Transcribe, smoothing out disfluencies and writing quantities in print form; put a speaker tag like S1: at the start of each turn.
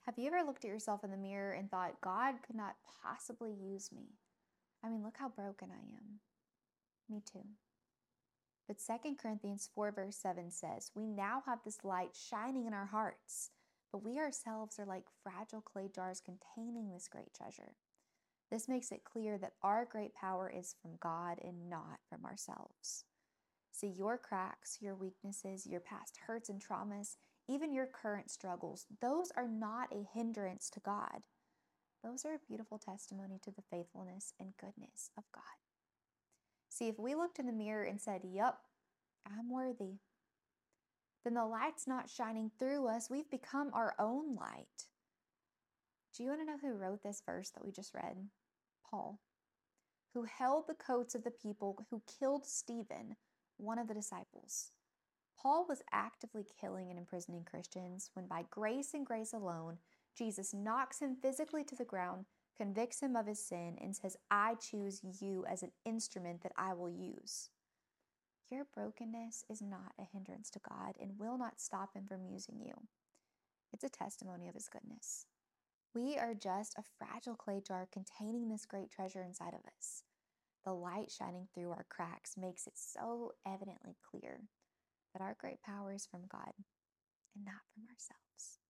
S1: Have you ever looked at yourself in the mirror and thought, God could not possibly use me? I mean, look how broken I am. Me too. But 2 Corinthians 4, verse 7 says, we now have this light shining in our hearts, but we ourselves are like fragile clay jars containing this great treasure. This makes it clear that our great power is from God and not from ourselves. See, your cracks, your weaknesses, your past hurts and traumas, even your current struggles, those are not a hindrance to God. Those are a beautiful testimony to the faithfulness and goodness of God. See, if we looked in the mirror and said, yup, I'm worthy, then the light's not shining through us. We've become our own light. Do you want to know who wrote this verse that we just read? Paul, who held the coats of the people who killed Stephen, one of the disciples. Paul was actively killing and imprisoning Christians when by grace and grace alone, Jesus knocks him physically to the ground, convicts him of his sin, and says, I choose you as an instrument that I will use. Your brokenness is not a hindrance to God and will not stop him from using you. It's a testimony of his goodness. We are just a fragile clay jar containing this great treasure inside of us. The light shining through our cracks makes it so evidently clear that our great power is from God and not from ourselves.